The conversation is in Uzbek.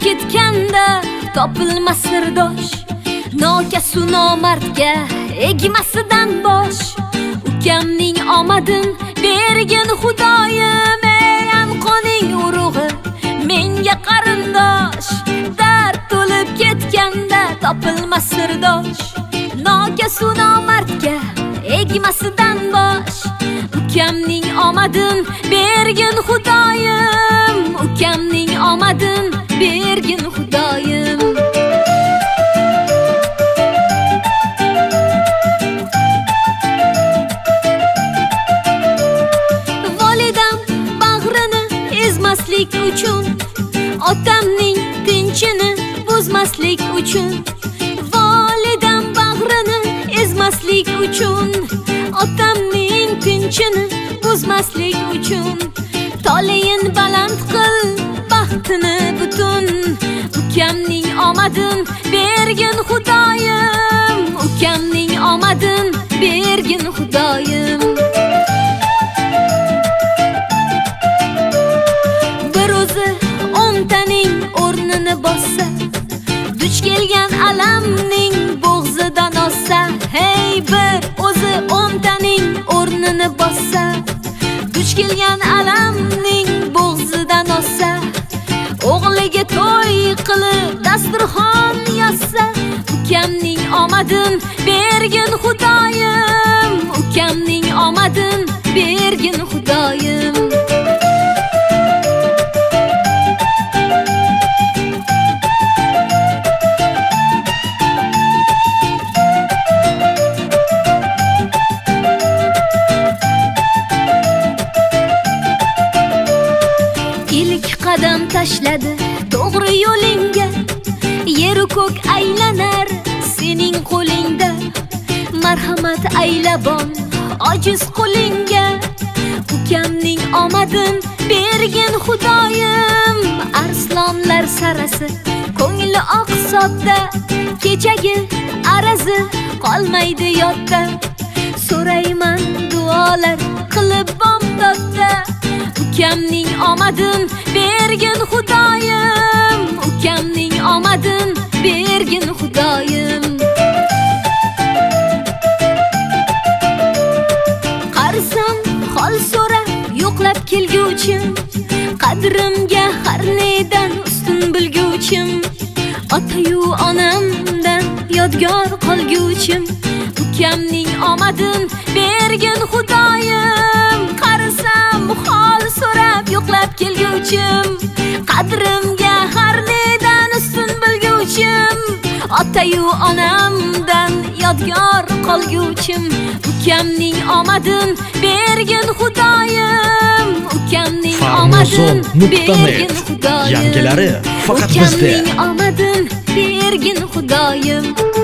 ketganda topilmas sirdosh, nokasu nomardga egmasidan bosh. Ukamning omadin bergin Xudoyim, ey anqoning urug'i menga qarindosh. Dard to'lib ketganda topilmas sirdosh, nokasu nomardga egmasidan bosh. Ukamning omadin bergin Xudoyim, ukamning omadin bergin Xudoyim. Volidam bag'rini ezmaslik uchun, otamning tinchini buzmaslik uchun. Volidam bag'rini ezmaslik uchun, otamning tinchini buzmaslik uchun. Toleyin baland qil baxtini butun, ukamning omadin bergin Xudoyim, ukamning omadin bergin Xudoyim. Bir o'zi o'ntaning o'rnini bossa, duch kelgan alamning bo'g'zidan ossa. Hey, bir o'zi o'ntaning o'rnini bossa, duch kelgan alamning bo'g'zidan ossa. O'g'liga to'y qilib dasturxon yossa, ukamning omadin bergin Xudoyim, ukamning omadin bergin Xudoyim. Qadam tashladi to'g'ri yo'lingga, yer u ko'k aylanar sening qo'lingda. Marhamat aylabon ojiz qo'lingga, ukamning omadin bergin Xudoyim. Arslonlar sarasi ko'ngli oqsodda, kechagi arazi qolmaydi yodda. So'rayman duolar qilib bomdodda, ukamning omadin bergin Xudoyim, ukamning omadin bergin Xudoyim. Qarsam hol so'rab yo'qlab kelguvchim, qadrimga har nedan ustun bilguvchim. Ota-yu onamdan yodgor qolguvchim, ukamning omadin bergin Xudoyim. Qarsam hol so'rab yo'qlab kelguvchim, qadrimga har nedan ustun bilguvchim. Ota-yu onamdan yodgor qolguvchim, ukamning omadin bergin Xudoyim, ukamning omadin bergin Xudoyim. Yangilari faqat bizda. Ukamning omadin bergin Xudoyim.